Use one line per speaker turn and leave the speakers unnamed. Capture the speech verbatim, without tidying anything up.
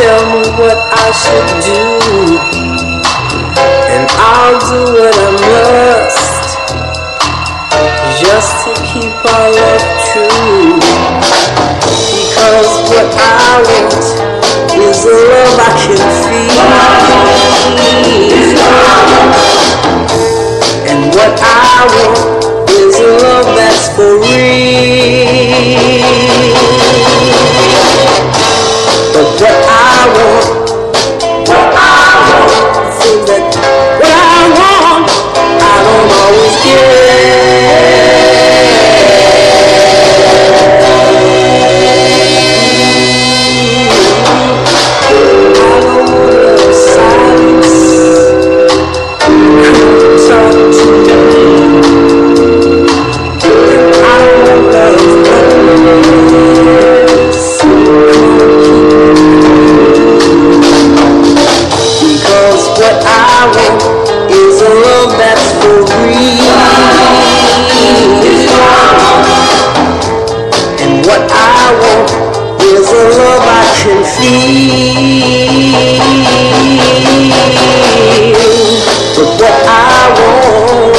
tell me what I should do, and I'll do what I must, just to keep our love true. Because what I want is a love I can feel, and what I want is a love that's for real. But what I want, what I want, is that what I want, I don't always get. I don't want silence. Talk to me. I don't want loneliness. Because what I want is a love that's for real. And what I want is a love I can feel. But what I want